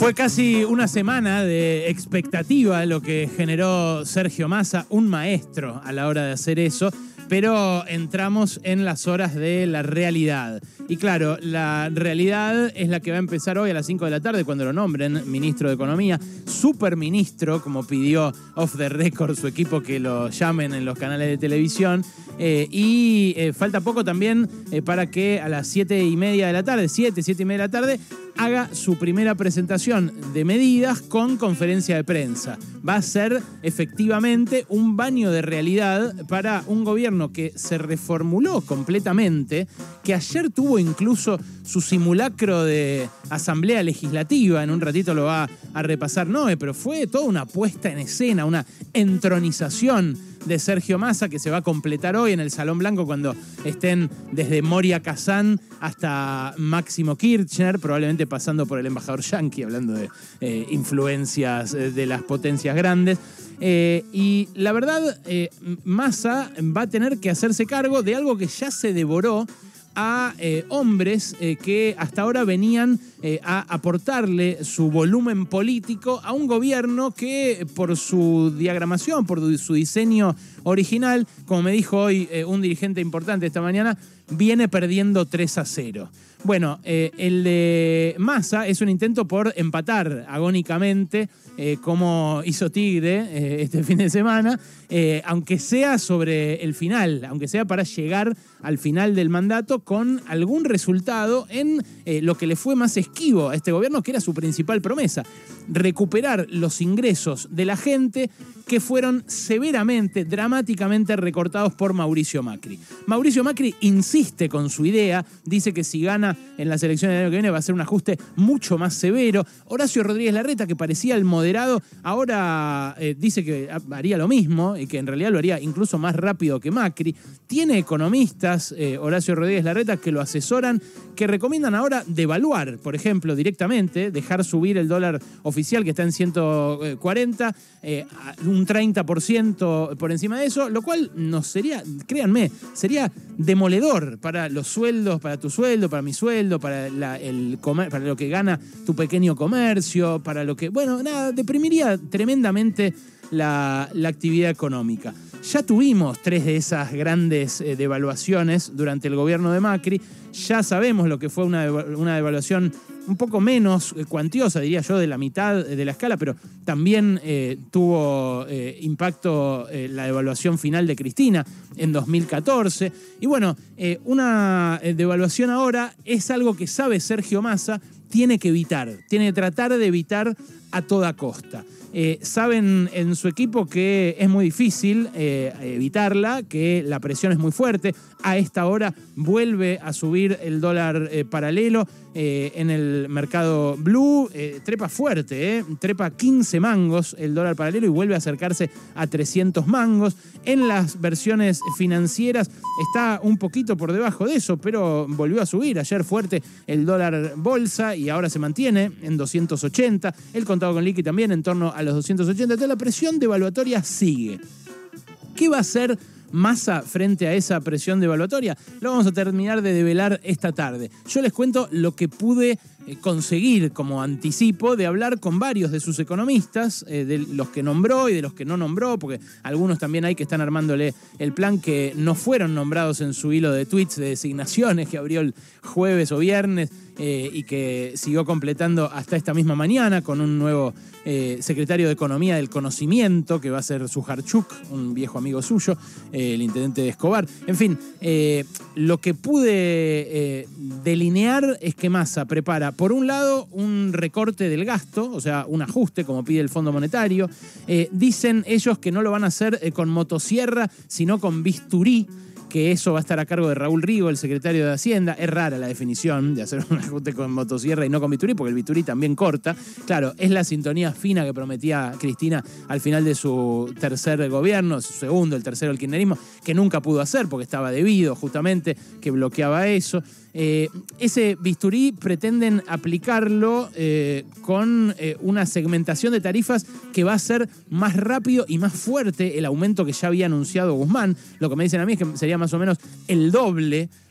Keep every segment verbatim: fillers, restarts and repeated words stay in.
Fue casi una semana de expectativa lo que generó Sergio Massa, un maestro a la hora de hacer eso, pero entramos en las horas de la realidad. Y claro, la realidad es la que va a empezar hoy a las cinco de la tarde cuando lo nombren ministro de Economía, superministro, como pidió off the record su equipo que lo llamen en los canales de televisión. Eh, y eh, falta poco también eh, para que a las siete y media de la tarde, siete, siete y media de la tarde, haga su primera presentación de medidas con conferencia de prensa. Va a ser efectivamente un baño de realidad para un gobierno que se reformuló completamente, que ayer tuvo incluso su simulacro de asamblea legislativa, en un ratito lo va a repasar Noé, pero fue toda una puesta en escena, una entronización de Sergio Massa que se va a completar hoy en el Salón Blanco cuando estén desde Moria Kazan hasta Máximo Kirchner, probablemente pasando por el embajador yanqui, hablando de eh, influencias eh, de las potencias grandes. Eh, y la verdad, eh, Massa va a tener que hacerse cargo de algo que ya se devoró a eh, hombres eh, que hasta ahora venían eh, a aportarle su volumen político a un gobierno que por su diagramación, por su diseño original, como me dijo hoy eh, un dirigente importante esta mañana, viene perdiendo tres a cero. Bueno, eh, el de Massa es un intento por empatar agónicamente, eh, como hizo Tigre eh, este fin de semana, eh, aunque sea sobre el final, aunque sea para llegar al final del mandato con algún resultado en eh, lo que le fue más esquivo a este gobierno, que era su principal promesa: recuperar los ingresos de la gente que fueron severamente, dramáticamente recortados por Mauricio Macri. Mauricio Macri insiste con su idea, dice que si gana en las elecciones del año que viene va a ser un ajuste mucho más severo. Horacio Rodríguez Larreta, que parecía el moderado, ahora eh, dice que haría lo mismo y que en realidad lo haría incluso más rápido que Macri. Tiene economistas, eh, Horacio Rodríguez Larreta, que lo asesoran, que recomiendan ahora devaluar, por ejemplo, directamente, dejar subir el dólar oficial, que está en ciento cuarenta, eh, un treinta por ciento por encima de eso, lo cual nos sería, créanme, sería demoledor para los sueldos, para tu sueldo, para mi sueldo, para, la, el comer, para lo que gana tu pequeño comercio, para lo que, bueno, nada, deprimiría tremendamente la, la actividad económica. Ya tuvimos tres de esas grandes eh, devaluaciones durante el gobierno de Macri. Ya sabemos lo que fue una, una devaluación un poco menos cuantiosa, diría yo, de la mitad de la escala, pero también eh, tuvo eh, impacto eh, la devaluación final de Cristina en dos mil catorce. Y bueno, eh, una devaluación ahora es algo que sabe Sergio Massa, tiene que evitar, tiene que tratar de evitar a toda costa. Eh, saben en su equipo que es muy difícil eh, evitarla, que la presión es muy fuerte. A esta hora vuelve a subir el dólar eh, paralelo eh, en el mercado blue. Eh, trepa fuerte, eh, trepa quince mangos el dólar paralelo y vuelve a acercarse a trescientos mangos. En las versiones financieras está un poquito por debajo de eso, pero volvió a subir. Ayer fuerte el dólar bolsa y ahora se mantiene en doscientos ochenta. El contado con liqui también en torno a los doscientos ochenta. Entonces la presión devaluatoria sigue. ¿Qué va a hacer Massa frente a esa presión devaluatoria? Lo vamos a terminar de develar esta tarde. Yo les cuento lo que pude eh, conseguir como anticipo de hablar con varios de sus economistas, eh, de los que nombró y de los que no nombró, porque algunos también hay que están armándole el plan que no fueron nombrados en su hilo de tweets de designaciones que abrió el jueves o viernes eh, y que siguió completando hasta esta misma mañana con un nuevo eh, secretario de Economía del Conocimiento, que va a ser Sujarchuk, un viejo amigo suyo, eh, el intendente de Escobar. En fin, eh, lo que pude eh, delinear es que Massa prepara, por un lado, un recorte del gasto, o sea, un ajuste, como pide el Fondo Monetario. Eh, dicen ellos que no lo van a hacer eh, con motosierra, sino con bisturí, que eso va a estar a cargo de Raúl Rigo, el secretario de Hacienda. Es rara la definición de hacer un ajuste con motosierra y no con bisturí, porque el bisturí también corta. Claro, es la sintonía fina que prometía Cristina al final de su tercer gobierno, su segundo, el tercero del kirchnerismo, que nunca pudo hacer porque estaba debido justamente, que bloqueaba eso. Eh, ese bisturí pretenden aplicarlo eh, con eh, una segmentación de tarifas que va a ser más rápido y más fuerte el aumento que ya había anunciado Guzmán. Lo que me dicen a mí es que sería más o menos el doble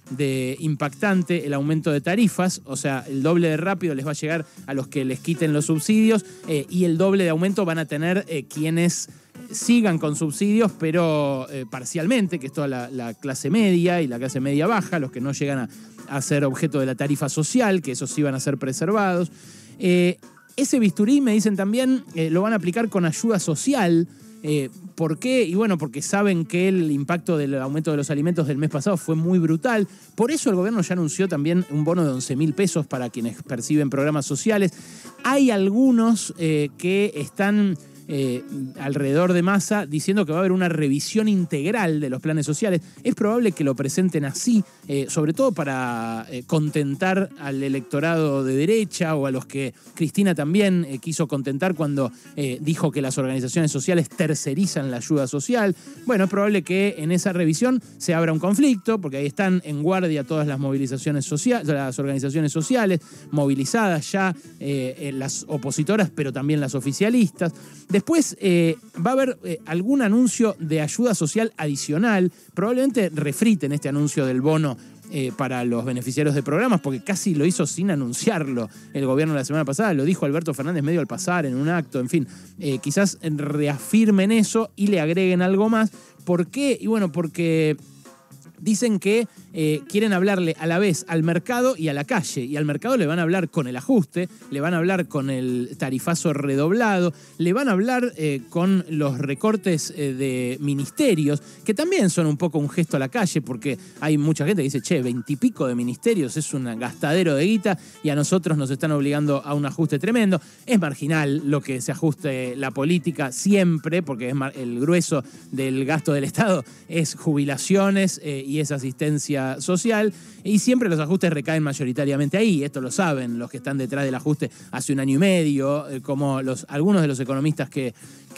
de impactante el aumento de tarifas, o sea, el doble de rápido les va a llegar a los que les quiten los subsidios eh, y el doble de aumento van a tener eh, quienes sigan con subsidios, pero eh, parcialmente, que es toda la, la clase media y la clase media baja, los que no llegan a, a ser objeto de la tarifa social, que esos sí van a ser preservados. Eh, ese bisturí, me dicen también, eh, lo van a aplicar con ayuda social. Eh, ¿Por qué? Y bueno, porque saben que el impacto del aumento de los alimentos del mes pasado fue muy brutal. Por eso el gobierno ya anunció también un bono de once mil pesos para quienes perciben programas sociales. Hay algunos eh, que están eh, alrededor de Massa diciendo que va a haber una revisión integral de los planes sociales. Es probable que lo presenten así, eh, sobre todo para eh, contentar al electorado de derecha o a los que Cristina también eh, quiso contentar cuando eh, dijo que las organizaciones sociales tercerizan la ayuda social. Bueno, es probable que en esa revisión se abra un conflicto, porque ahí están en guardia todas las movilizaciones sociales, las organizaciones sociales movilizadas ya, eh, las opositoras, pero también las oficialistas. Después eh, va a haber eh, algún anuncio de ayuda social adicional, probablemente refriten este anuncio del bono eh, para los beneficiarios de programas, porque casi lo hizo sin anunciarlo el gobierno la semana pasada, lo dijo Alberto Fernández medio al pasar en un acto, en fin, eh, quizás reafirmen eso y le agreguen algo más. ¿Por qué? Y bueno, porque dicen que eh, quieren hablarle a la vez al mercado y a la calle. Y al mercado le van a hablar con el ajuste, le van a hablar con el tarifazo redoblado, le van a hablar eh, con los recortes eh, de ministerios, que también son un poco un gesto a la calle, porque hay mucha gente que dice, che, veintipico de ministerios es un gastadero de guita y a nosotros nos están obligando a un ajuste tremendo. Es marginal lo que se ajuste la política siempre, porque es el grueso del gasto del Estado es jubilaciones eh, y es asistencia social, y siempre los ajustes recaen mayoritariamente ahí. Esto lo saben los que están detrás del ajuste hace un año y medio, eh, como los, algunos de los economistas que,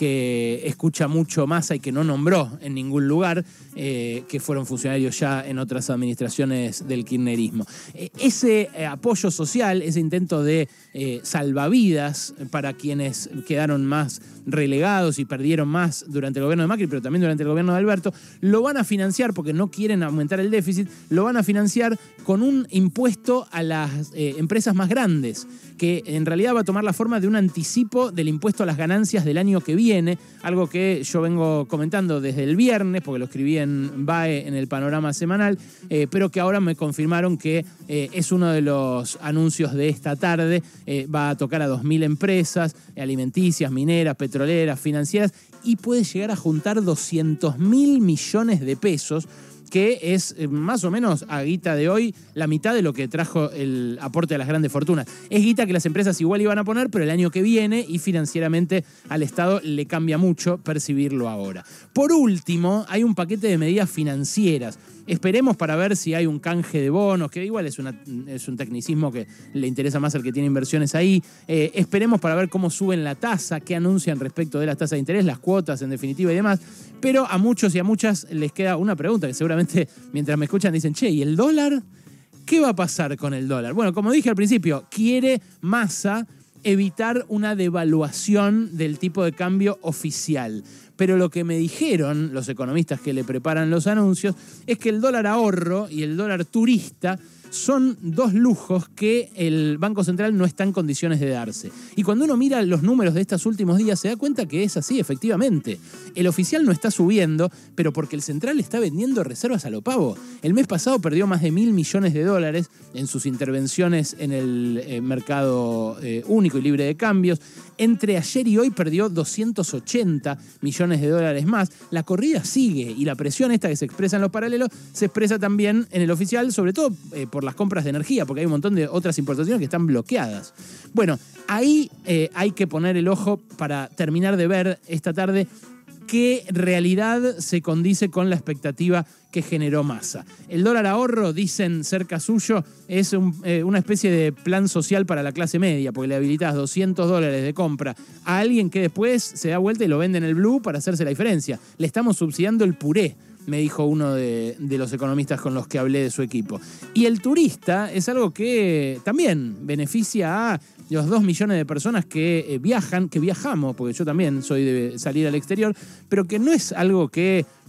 que escucha mucho Massa y que no nombró en ningún lugar, eh, que fueron funcionarios ya en otras administraciones del kirchnerismo. Eh, ese eh, apoyo social, ese intento de eh, salvavidas para quienes quedaron más relegados y perdieron más durante el gobierno de Macri, pero también durante el gobierno de Alberto, lo van a financiar, porque no quieren aumentar el déficit, lo van a financiar con un impuesto a las eh, empresas más grandes, que en realidad va a tomar la forma de un anticipo del impuesto a las ganancias del año que viene, algo que yo vengo comentando desde el viernes, porque lo escribí en B A E en el panorama semanal, eh, pero que ahora me confirmaron que eh, es uno de los anuncios de esta tarde. Eh, va a tocar a dos mil empresas alimenticias, mineras, petroleras, financieras, y puede llegar a juntar doscientos mil millones de pesos, que es eh, más o menos a guita de hoy la mitad de lo que trajo el aporte de las grandes fortunas. Es guita que las empresas igual iban a poner, pero el año que viene, y financieramente al Estado le cambia mucho percibirlo ahora. Por último, hay un paquete de medidas financieras. Esperemos para ver si hay un canje de bonos, que igual es, una, es un tecnicismo que le interesa más al que tiene inversiones ahí. Eh, esperemos para ver cómo suben la tasa, qué anuncian respecto de las tasas de interés, las cuotas en definitiva y demás. Pero a muchos y a muchas les queda una pregunta que seguramente mientras me escuchan dicen, che, ¿y el dólar? ¿Qué va a pasar con el dólar? Bueno, como dije al principio, quiere Massa evitar una devaluación del tipo de cambio oficial. Pero lo que me dijeron los economistas que le preparan los anuncios es que el dólar ahorro y el dólar turista son dos lujos que el Banco Central no está en condiciones de darse. Y cuando uno mira los números de estos últimos días se da cuenta que es así, efectivamente. El oficial no está subiendo, pero porque el central está vendiendo reservas a lo pavo. El mes pasado perdió más de mil millones de dólares en sus intervenciones en el eh, mercado eh, único y libre de cambios. Entre ayer y hoy perdió doscientos ochenta millones de dólares más. La corrida sigue y la presión esta que se expresa en los paralelos se expresa también en el oficial, sobre todo eh, por las compras de energía, porque hay un montón de otras importaciones que están bloqueadas. Bueno, ahí eh, hay que poner el ojo para terminar de ver esta tarde qué realidad se condice con la expectativa que generó Massa. El dólar ahorro, dicen cerca suyo, es un, eh, una especie de plan social para la clase media, porque le habilitas doscientos dólares de compra a alguien que después se da vuelta y lo vende en el blue para hacerse la diferencia. Le estamos subsidiando el puré, me dijo uno de, de los economistas con los que hablé de su equipo. Y el turista es algo que también beneficia a los dos millones de personas que eh, viajan, que viajamos, porque yo también soy de salir al exterior, pero que no es algo que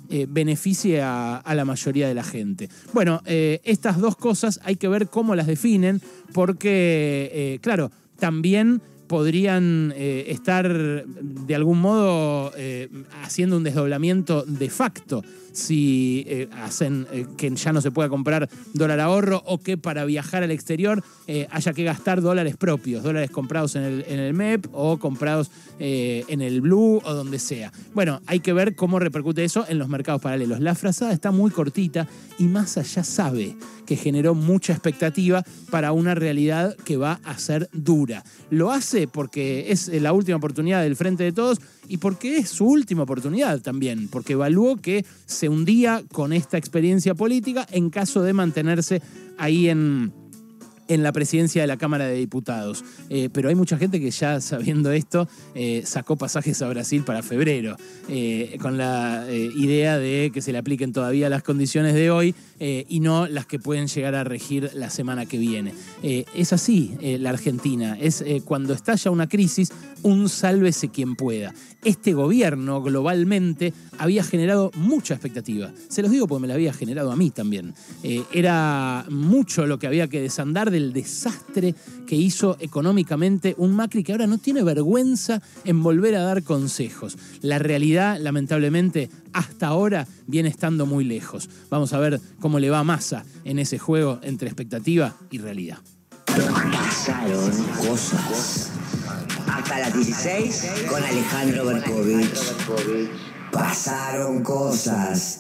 eh, beneficie a, a la mayoría de la gente. Bueno, eh, estas dos cosas hay que ver cómo las definen, porque, eh, claro, también podrían eh, estar de algún modo eh, haciendo un desdoblamiento de facto si eh, hacen eh, que ya no se pueda comprar dólar ahorro, o que para viajar al exterior eh, haya que gastar dólares propios, dólares comprados en el, en el M E P o comprados eh, en el Blue o donde sea. Bueno, hay que ver cómo repercute eso en los mercados paralelos. La frazada está muy cortita y Massa ya sabe que generó mucha expectativa para una realidad que va a ser dura. Lo hace porque es la última oportunidad del Frente de Todos y porque es su última oportunidad también, porque evaluó que se hundía con esta experiencia política en caso de mantenerse ahí en... en la presidencia de la Cámara de Diputados. Eh, pero hay mucha gente que ya sabiendo esto eh, sacó pasajes a Brasil para febrero, eh, con la eh, idea de que se le apliquen todavía las condiciones de hoy eh, y no las que pueden llegar a regir la semana que viene. Eh, es así eh, la Argentina, es eh, cuando estalla una crisis, un sálvese quien pueda. Este gobierno globalmente había generado mucha expectativa. Se los digo porque me la había generado a mí también. Eh, era mucho lo que había que desandar del desastre que hizo económicamente un Macri que ahora no tiene vergüenza en volver a dar consejos. La realidad, lamentablemente, hasta ahora viene estando muy lejos. Vamos a ver cómo le va a Massa en ese juego entre expectativa y realidad. Pasaron cosas. Hasta las dieciséis con Alejandro Berkovich. Pasaron cosas.